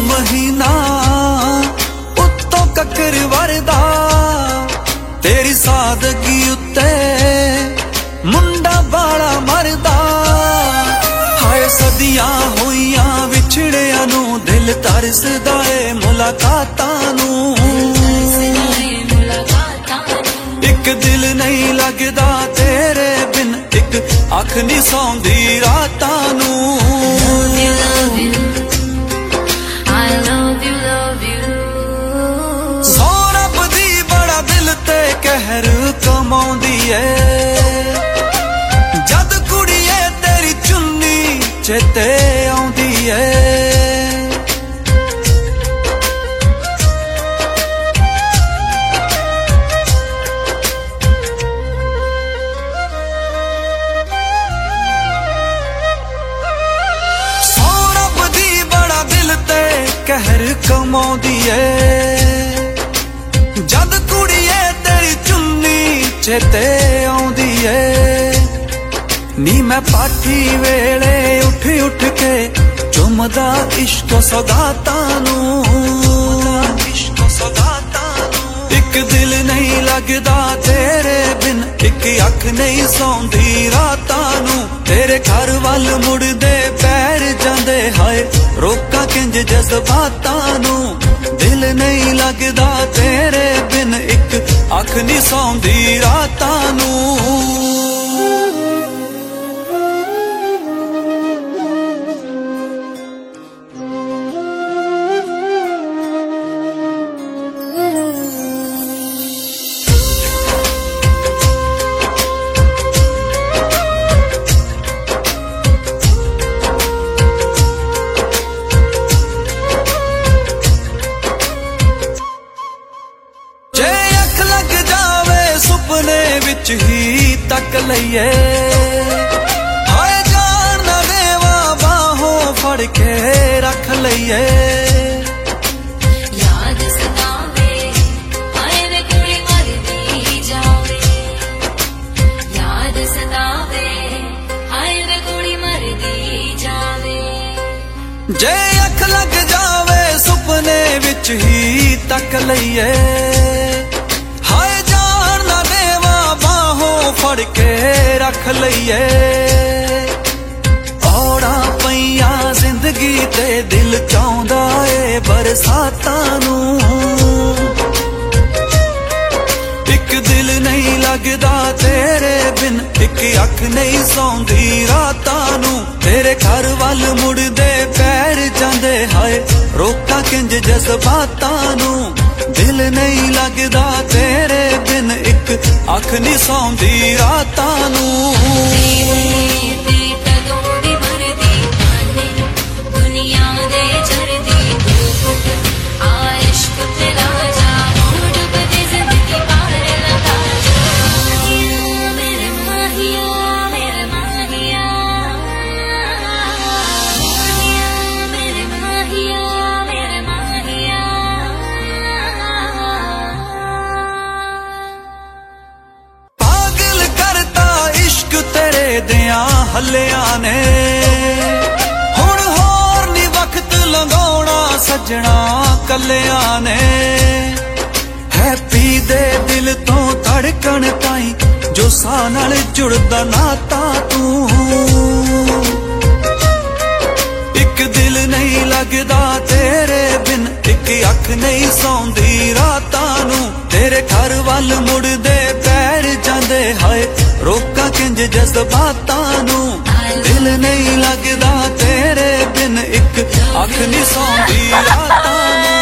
महीना उत्तों ककर वरदा तेरी सादगी उत्ते मुंडा बाला मरदा हाय सदियां होइयां विछड़िया नू दिल तरसदा ए मुलाकातां नू एक दिल नहीं लगदा तेरे बिन एक अख नहीं सौंदी रातां नू सौ रब दी बड़ा दिल ते कहर कमाउंदी ऐ जद कुड़िए तेरी चुन्नी चेते आउंदी ऐ सौ रब दी बड़ा दिल ते कहर कमाउंदी ऐ जद कुड़िए तेरी चुन्नी चेते आउंदी ऐ नी मैं पाठी वेले उठ उठ के चुमदा इश्क सौगातां नू एक दिल नहीं लगदा तेरे बिन एक अख नहीं सौंदी रातां नू तेरे घर वल मुड़दे पैर जांदे हाय रोका किंज जज्बातां नू दिल नहीं लगदा तेरे बिन एक अख नहीं सौंदी रातां नू ही तक लईए हाय जान ना देवा बाहों फड़ के रख लईए याद सतावे हाय वे कुड़ी मरदी जावे याद सतावे हाय वे कुड़ी मरदी जावे जे अख लग जावे सुपने विच ही तक लईए फड़ के रख लईए औड़ा पईया जिंदगी ते दिल चाहुंदा ए बरसातां नू एक दिल नहीं लगदा तेरे बिन एक अख नहीं सौंदी रातां नू तेरे घर वल मुड़दे पैर जांदे हाय रोका किंज जज्बातां नू दिल नहीं लगदा तेरे बिन एक अख नहीं सौंदी रातां नू हल्लिया ने हुण होर नी वक्त लंघाउणा सजना कल्लिया ने हैप्पी दे दिल तो धड़कन ताई जो सा नाल जुड़दा नाता तू एक दिल नहीं लगदा तेरे बिन एक अख नहीं सौंदी रातां नू तेरे घर वल मुड़दे पैर जांदे हाय रोका किंज जज्बातां नू दिल नहीं लगदा तेरे बिन एक अख नहीं सौंदी रातां नू